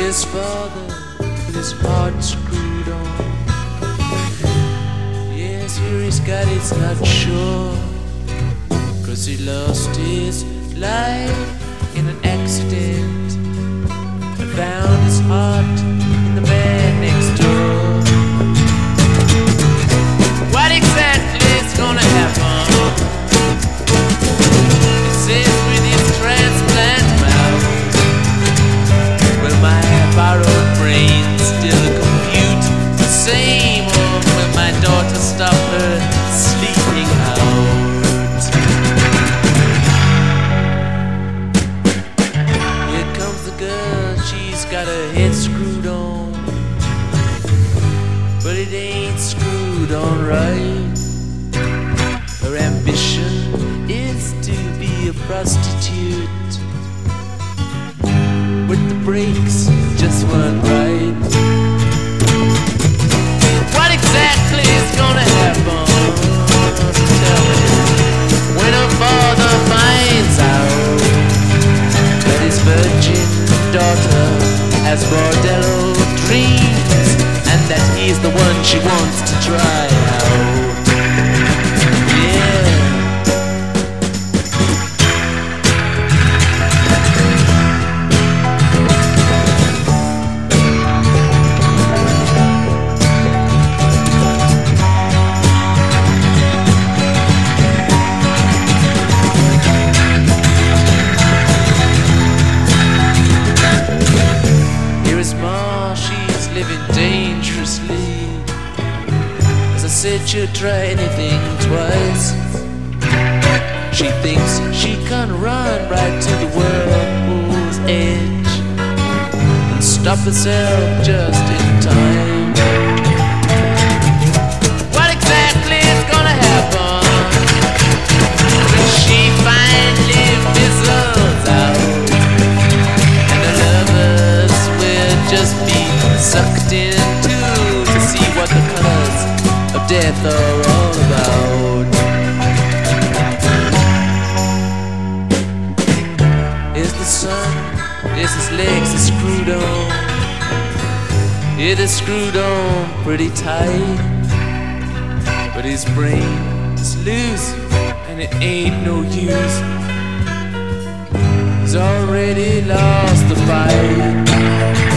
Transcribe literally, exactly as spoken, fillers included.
his father with his heart screwed on. Yes, here he's got it's not sure, 'cause he lost his life in an accident and found his heart in the man next door. What exactly is gonna happen? It says with his transplant mouth. Will my borrowed brain still compute the same, or will my daughter stop her sleeping out? Here comes the girl, she's got her head screwed on, but it ain't screwed on right. Her ambition is to be a prostitute, with the brakes just weren't right. What exactly is gonna happen? Tell me. When her father finds out that his virgin daughter has bordello dreams, and that he's the one she wants to try out. Yeah. Said she'll try anything twice. She thinks she can run right to the whirlpool's edge and stop herself just in time. What exactly is gonna happen when she finally fizzles out, and the lovers will just be sucked into to see what the colors of death are all about? Is the sun, is his legs are screwed on? Yeah, they're screwed on pretty tight, but his brain is loose and it ain't no use. He's already lost the fight.